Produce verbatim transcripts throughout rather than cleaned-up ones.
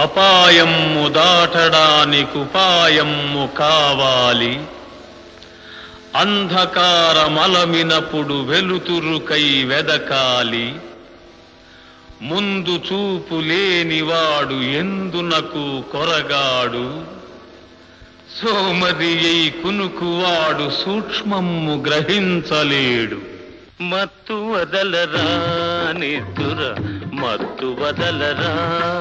అపాయము దాటడానికి ఉపాయము కావాలి. అంధకారమలమినప్పుడు వెలుతురుకై వెదకాలి. ముందు చూపు లేనివాడు ఎందునకు కొరగాడు. సోమరియై కునుకువాడు సూక్ష్మము గ్రహించలేడు. మత్తు వదలరా నిద్దుర మత్తు వదలరా,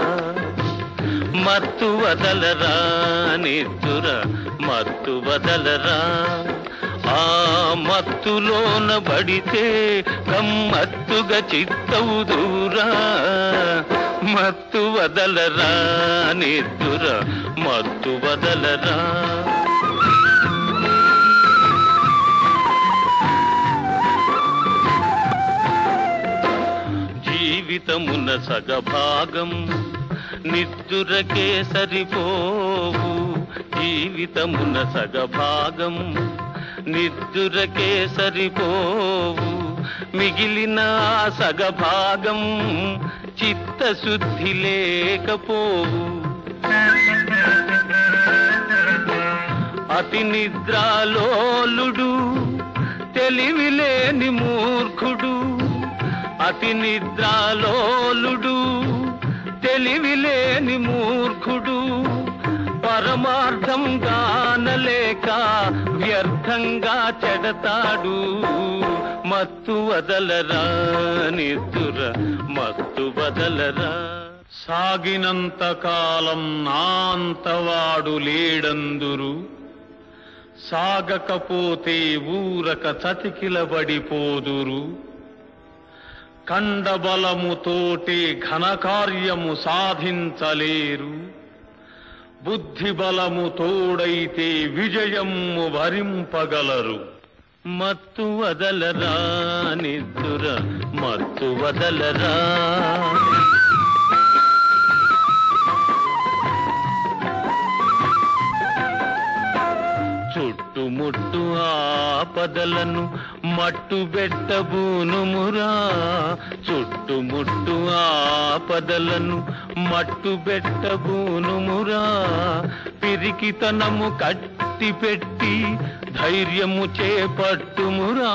మత్తు వదలరా నిద్దుర మత్తు వదలరా. ఆ మత్తులోన పడితే గమ్మత్తుగా చిత్తవుదురా. మత్తు వదలరా నిద్దుర మత్తు వదలరా. జీవితమున సగభాగం నిద్దురకే సరిపోవు. జీవితమున సగభాగం నిద్దురకే సరిపోవు. మిగిలిన సగభాగం చిత్తశుద్ధి లేకపోవు. అతి నిద్రాలోలుడు తెలివిలేని మూర్ఖుడు. అతి నిద్రాలోలుడు తెలివిలేని మూర్ఖుడు. పరమార్థం గానలేక వ్యర్థంగా చెడతాడు. మత్తు వదలరా నిద్దుర మత్తు వదలరా. సాగినంత కాలం నాంతవాడు లేడందురు. సాగకపోతే ఊరక చతికిలబడిపోదురు. కండబలముతోటే ఘనకార్యము సాధించలేరు. బుద్ధి బలము తోడైతే విజయము వరింపగలరు. మత్తు వదలరా నిద్దుర మత్తు వదలరా. చుట్టుముట్టు ఆపదలను మట్టు బెట్టబూనుమురా. చుట్టుముట్టు ఆపదలను మట్టు బెట్టబూనుమురా. పిరికితనము కట్టి పెట్టి ధైర్యము చేపట్టుమురా.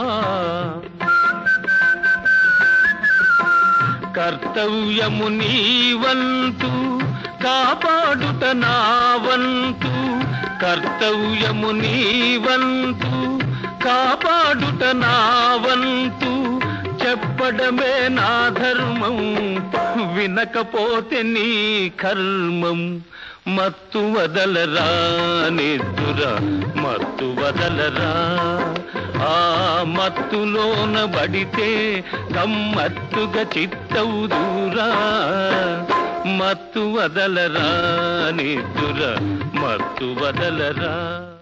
కర్తవ్యము నీవంతు కాపాడుట నా వంతు. కర్తవ్యము నీవంతు కాపాడుట నా వంతు. చెప్పడమే నా ధర్మం వినకపోతే నీ కర్మం. మత్తు వదలరా నిద్దుర మత్తు వదలరా. ఆ మత్తులోన పడితే గమ్మత్తుగా చిత్తవుదురా. మత్తు వదలరా నిద్దుర మత్తు వదలరా.